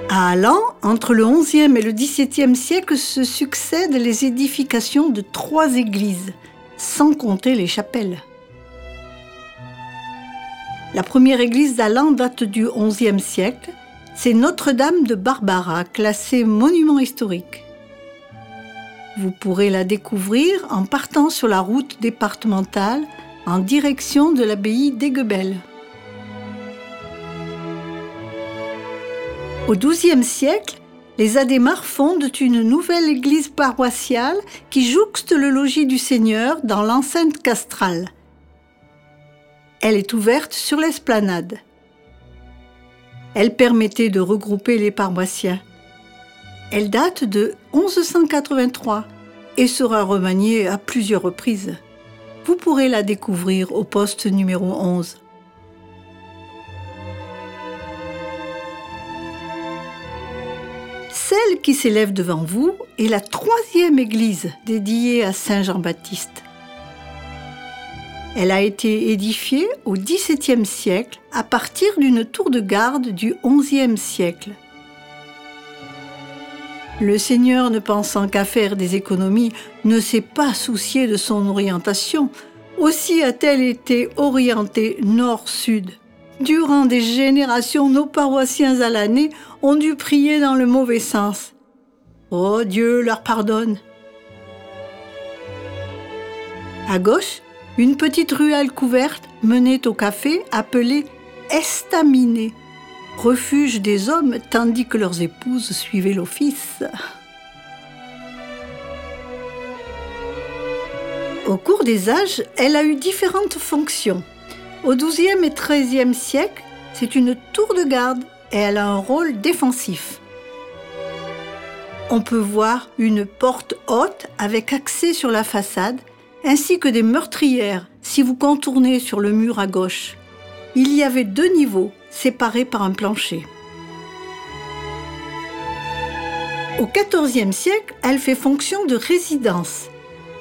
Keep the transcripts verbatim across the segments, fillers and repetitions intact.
À Hallan, entre le onzième et le dix-septième siècle se succèdent les édifications de trois églises, sans compter les chapelles. La première église d'Hallan date du onzième siècle. C'est Notre-Dame de Barbara, classée monument historique. Vous pourrez la découvrir en partant sur la route départementale en direction de l'abbaye d'Aiguebelle. Au douzième siècle, les Adhémar fondent une nouvelle église paroissiale qui jouxte le logis du Seigneur dans l'enceinte castrale. Elle est ouverte sur l'esplanade. Elle permettait de regrouper les paroissiens. Elle date de onze cent quatre-vingt-trois et sera remaniée à plusieurs reprises. Vous pourrez la découvrir au poste numéro onze. Celle qui s'élève devant vous est la troisième église dédiée à Saint Jean-Baptiste. Elle a été édifiée au dix-septième siècle à partir d'une tour de garde du onzième siècle. Le Seigneur, ne pensant qu'à faire des économies, ne s'est pas soucié de son orientation. Aussi a-t-elle été orientée nord-sud. Durant des générations, nos paroissiens à l'année ont dû prier dans le mauvais sens. Oh, Dieu leur pardonne. À gauche, une petite ruelle couverte menait au café appelé Estaminet, refuge des hommes tandis que leurs épouses suivaient l'office. Au cours des âges, elle a eu différentes fonctions. Au douzième et treizième siècle, c'est une tour de garde et elle a un rôle défensif. On peut voir une porte haute avec accès sur la façade, ainsi que des meurtrières si vous contournez sur le mur à gauche. Il y avait deux niveaux, séparés par un plancher. Au quatorzième siècle, elle fait fonction de résidence.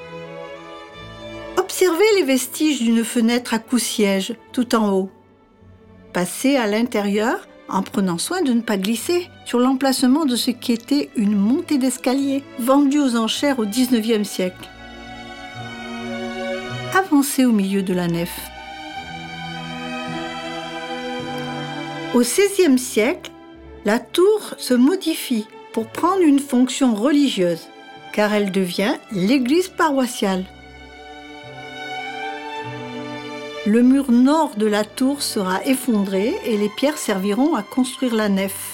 Observez les vestiges d'une fenêtre à coups-siège tout en haut. Passez à l'intérieur en prenant soin de ne pas glisser sur l'emplacement de ce qui était une montée d'escalier vendue aux enchères au dix-neuvième siècle. Avancez au milieu de la nef. Au seizième siècle, la tour se modifie pour prendre une fonction religieuse, car elle devient l'église paroissiale. Le mur nord de la tour sera effondré et les pierres serviront à construire la nef.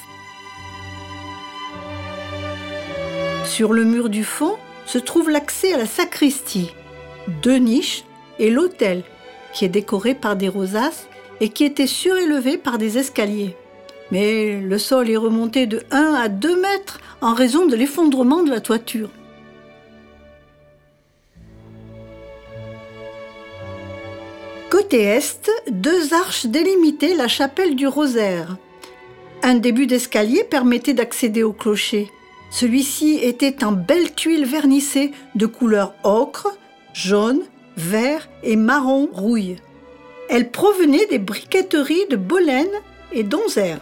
Sur le mur du fond se trouve l'accès à la sacristie, deux niches et l'autel, qui est décoré par des rosaces et qui était surélevé par des escaliers. Mais le sol est remonté de un à deux mètres en raison de l'effondrement de la toiture. Côté est, deux arches délimitaient la chapelle du Rosaire. Un début d'escalier permettait d'accéder au clocher. Celui-ci était en belles tuiles vernissées de couleur ocre, jaune, vert et marron rouille. Elles provenaient des briqueteries de Bolène et d'Onzère.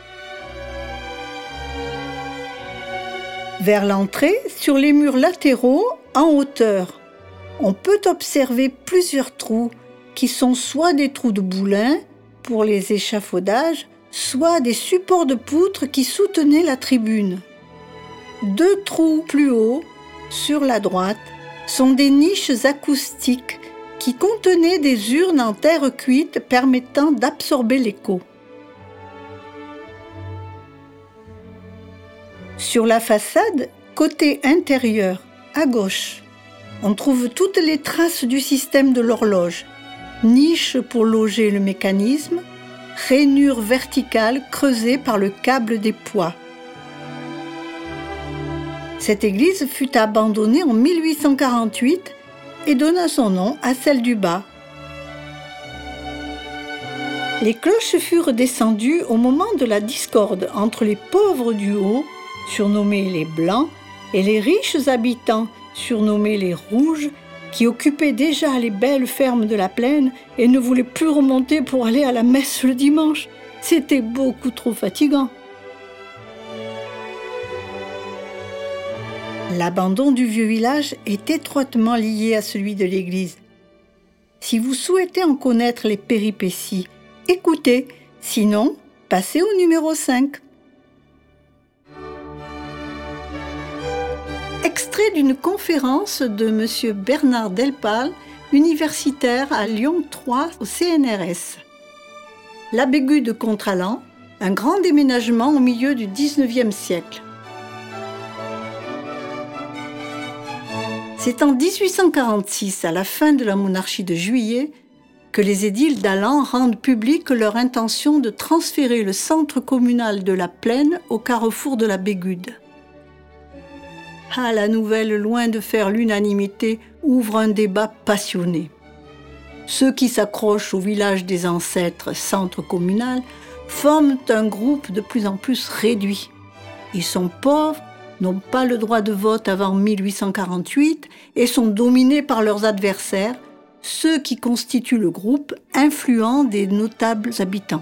Vers l'entrée, sur les murs latéraux, en hauteur, on peut observer plusieurs trous qui sont soit des trous de boulins pour les échafaudages, soit des supports de poutres qui soutenaient la tribune. Deux trous plus haut, sur la droite, sont des niches acoustiques qui contenaient des urnes en terre cuite permettant d'absorber l'écho. Sur la façade, côté intérieur, à gauche, on trouve toutes les traces du système de l'horloge. Niche pour loger le mécanisme, rainure verticale creusée par le câble des poids. Cette église fut abandonnée en mille huit cent quarante-huit et donna son nom à celle du bas. Les cloches furent descendues au moment de la discorde entre les pauvres du haut, surnommés les Blancs, et les riches habitants, surnommés les Rouges, qui occupaient déjà les belles fermes de la plaine et ne voulaient plus remonter pour aller à la messe le dimanche. C'était beaucoup trop fatigant. L'abandon du vieux village est étroitement lié à celui de l'église. Si vous souhaitez en connaître les péripéties, écoutez, sinon, passez au numéro cinq. Extrait d'une conférence de M. Bernard Delpal, universitaire à Lyon trois au C N R S. La Bégude de Contralhan, un grand déménagement au milieu du dix-neuvième siècle. C'est en dix-huit cent quarante-six, à la fin de la monarchie de Juillet, que les édiles d'Alhan rendent publique leur intention de transférer le centre communal de la Plaine au carrefour de la Bégude. Ah, la nouvelle, loin de faire l'unanimité, ouvre un débat passionné. Ceux qui s'accrochent au village des ancêtres, centre communal, forment un groupe de plus en plus réduit. Ils sont pauvres, n'ont pas le droit de vote avant mille huit cent quarante-huit et sont dominés par leurs adversaires, ceux qui constituent le groupe influent des notables habitants.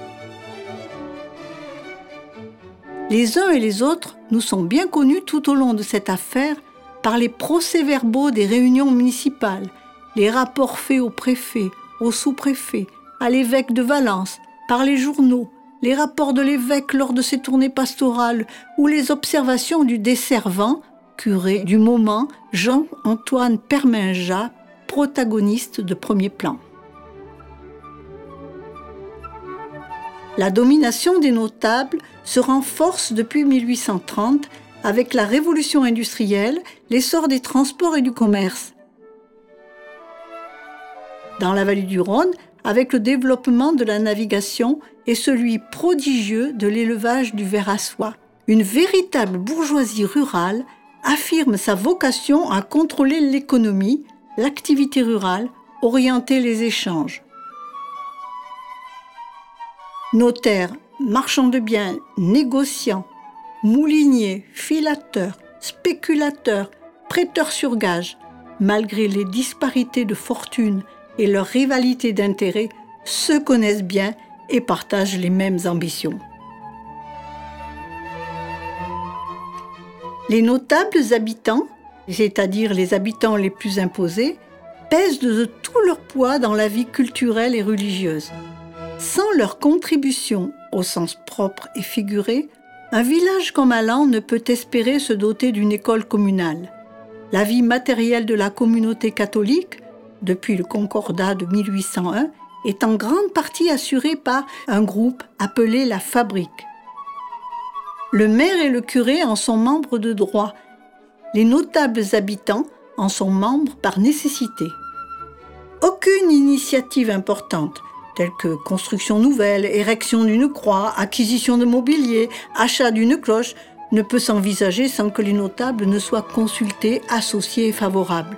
Les uns et les autres nous sont bien connus tout au long de cette affaire par les procès-verbaux des réunions municipales, les rapports faits au préfet, au sous-préfet, à l'évêque de Valence, par les journaux, les rapports de l'évêque lors de ses tournées pastorales ou les observations du desservant, curé du moment, Jean-Antoine Perminjat, protagoniste de premier plan. La domination des notables se renforce depuis mille huit cent trente avec la révolution industrielle, l'essor des transports et du commerce. Dans la vallée du Rhône, avec le développement de la navigation et celui prodigieux de l'élevage du ver à soie. Une véritable bourgeoisie rurale affirme sa vocation à contrôler l'économie, l'activité rurale, orienter les échanges. Notaires, marchands de biens, négociants, mouliniers, filateurs, spéculateurs, prêteurs sur gage, malgré les disparités de fortune et leur rivalité d'intérêts, se connaissent bien et partagent les mêmes ambitions. Les notables habitants, c'est-à-dire les habitants les plus imposés, pèsent de tout leur poids dans la vie culturelle et religieuse. Sans leur contribution, au sens propre et figuré, un village comme Alhan ne peut espérer se doter d'une école communale. La vie matérielle de la communauté catholique, depuis le Concordat de mille huit cent un, est en grande partie assurée par un groupe appelé la Fabrique. Le maire et le curé en sont membres de droit. Les notables habitants en sont membres par nécessité. Aucune initiative importante, telle que construction nouvelle, érection d'une croix, acquisition de mobilier, achat d'une cloche, ne peut s'envisager sans que les notables ne soient consultés, associés et favorables.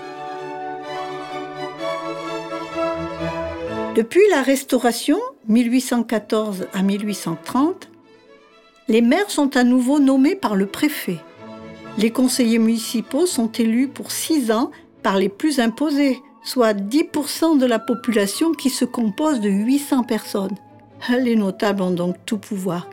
Depuis la Restauration, mille huit cent quatorze à mille huit cent trente, les maires sont à nouveau nommés par le préfet. Les conseillers municipaux sont élus pour six ans par les plus imposés, soit dix pour cent de la population qui se compose de huit cents personnes. Les notables ont donc tout pouvoir.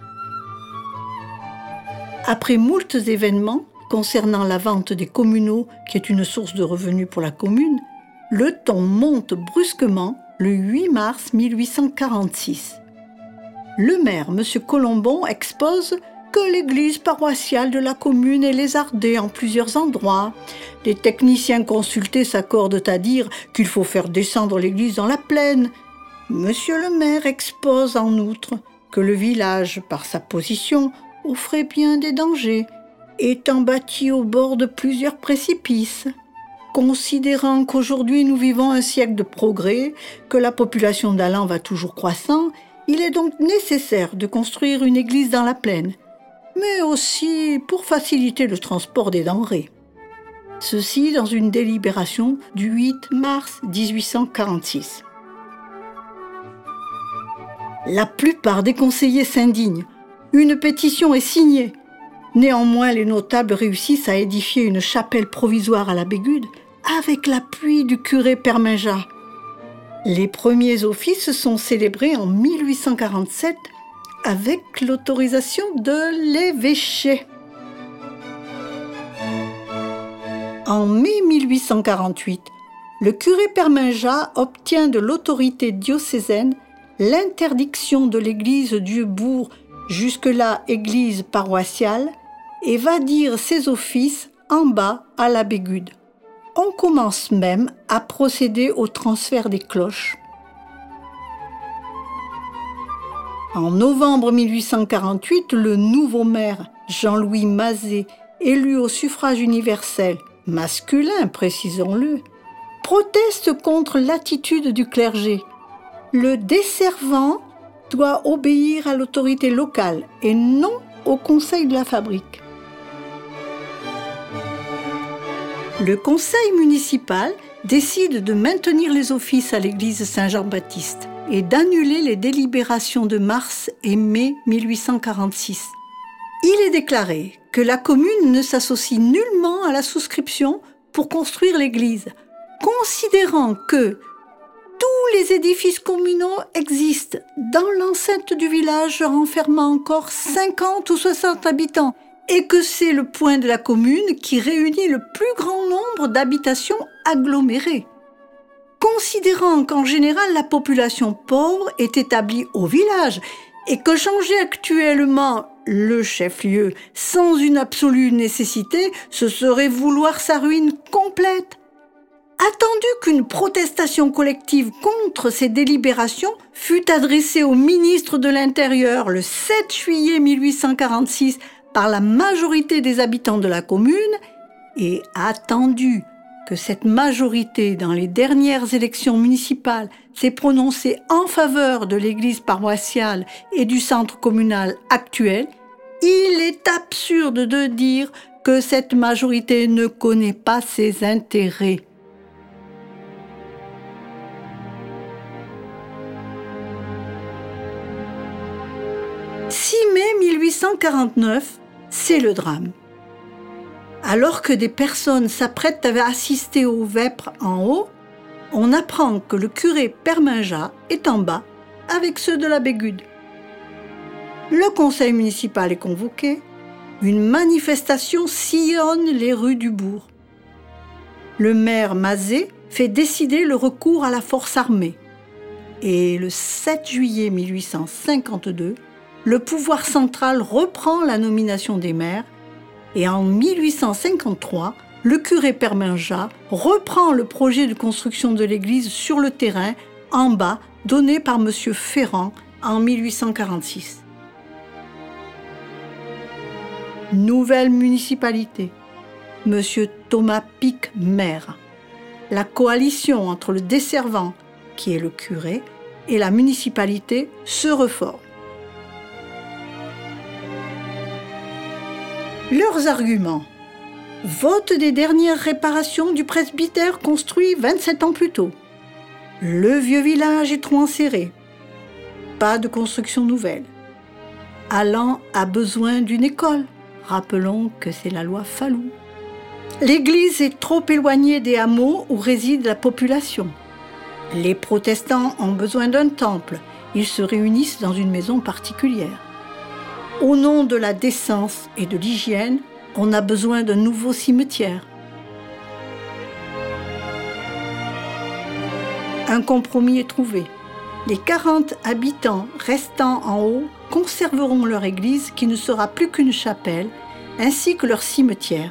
Après moultes événements concernant la vente des communaux, qui est une source de revenus pour la commune, le ton monte brusquement le huit mars mille huit cent quarante-six. Le maire, M. Colombon, expose que l'église paroissiale de la commune est lézardée en plusieurs endroits. Les techniciens consultés s'accordent à dire qu'il faut faire descendre l'église dans la plaine. Monsieur le maire expose en outre que le village, par sa position, offrait bien des dangers, étant bâti au bord de plusieurs précipices. Considérant qu'aujourd'hui nous vivons un siècle de progrès, que la population d'Alhan va toujours croissant, il est donc nécessaire de construire une église dans la plaine, mais aussi pour faciliter le transport des denrées. Ceci dans une délibération du huit mars mille huit cent quarante-six. La plupart des conseillers s'indignent. Une pétition est signée. Néanmoins, les notables réussissent à édifier une chapelle provisoire à la Bégude avec l'appui du curé Perminjat. Les premiers offices sont célébrés en mille huit cent quarante-sept avec l'autorisation de l'évêché. En mai mille huit cent quarante-huit, le curé Perminjat obtient de l'autorité diocésaine l'interdiction de l'église du bourg, jusque-là église paroissiale, et va dire ses offices en bas à la Bégude. On commence même à procéder au transfert des cloches. En novembre mille huit cent quarante-huit, le nouveau maire, Jean-Louis Mazet, élu au suffrage universel, masculin précisons-le, proteste contre l'attitude du clergé. Le desservant doit obéir à l'autorité locale et non au conseil de la fabrique. Le conseil municipal décide de maintenir les offices à l'église Saint-Jean-Baptiste et d'annuler les délibérations de mars et mai mille huit cent quarante-six. Il est déclaré que la commune ne s'associe nullement à la souscription pour construire l'église, considérant que tous les édifices communaux existent dans l'enceinte du village renfermant encore cinquante ou soixante habitants et que c'est le point de la commune qui réunit le plus grand nombre d'habitations agglomérées. Considérant qu'en général la population pauvre est établie au village et que changer actuellement le chef-lieu sans une absolue nécessité, ce serait vouloir sa ruine complète. Attendu qu'une protestation collective contre ces délibérations fut adressée au ministre de l'Intérieur le sept juillet mille huit cent quarante-six par la majorité des habitants de la commune, et attendu que cette majorité, dans les dernières élections municipales, s'est prononcée en faveur de l'église paroissiale et du centre communal actuel, il est absurde de dire que cette majorité ne connaît pas ses intérêts. six mai mille huit cent quarante-neuf, c'est le drame. Alors que des personnes s'apprêtent à assister aux vêpres en haut, on apprend que le curé Perminjat est en bas avec ceux de la Bégude. Le conseil municipal est convoqué, une manifestation sillonne les rues du bourg. Le maire Mazet fait décider le recours à la force armée. Et le sept juillet mille huit cent cinquante-deux, le pouvoir central reprend la nomination des maires et en mille huit cent cinquante-trois, le curé Perminjat reprend le projet de construction de l'église sur le terrain en bas donné par M. Ferrand en mille huit cent quarante-six. Nouvelle municipalité, M. Thomas Pic, maire. La coalition entre le desservant, qui est le curé, et la municipalité se reforme. Leurs arguments. Vote des dernières réparations du presbytère construit vingt-sept ans plus tôt. Le vieux village est trop enserré. Pas de construction nouvelle. Allan a besoin d'une école. Rappelons que c'est la loi Fallou. L'église est trop éloignée des hameaux où réside la population. Les protestants ont besoin d'un temple. Ils se réunissent dans une maison particulière. Au nom de la décence et de l'hygiène, on a besoin d'un nouveau cimetière. Un compromis est trouvé. Les quarante habitants restant en haut conserveront leur église qui ne sera plus qu'une chapelle, ainsi que leur cimetière.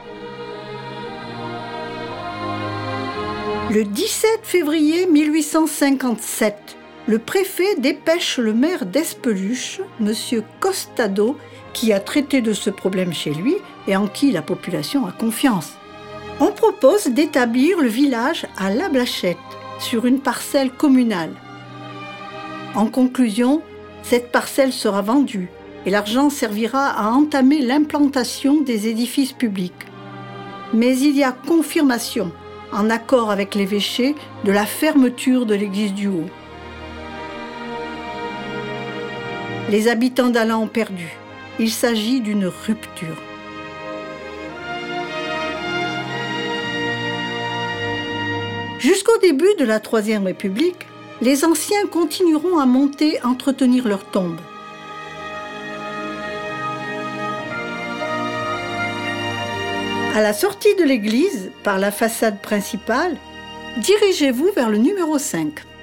Le dix-sept février mille huit cent cinquante-sept, le préfet dépêche le maire d'Espeluche, M. Costado, qui a traité de ce problème chez lui et en qui la population a confiance. On propose d'établir le village à La Blachette, sur une parcelle communale. En conclusion, cette parcelle sera vendue et l'argent servira à entamer l'implantation des édifices publics. Mais il y a confirmation, en accord avec l'évêché, de la fermeture de l'église du Haut. Les habitants d'Allan ont perdu. Il s'agit d'une rupture. Jusqu'au début de la Troisième République, les anciens continueront à monter entretenir leurs tombes. À la sortie de l'église, par la façade principale, dirigez-vous vers le numéro cinq.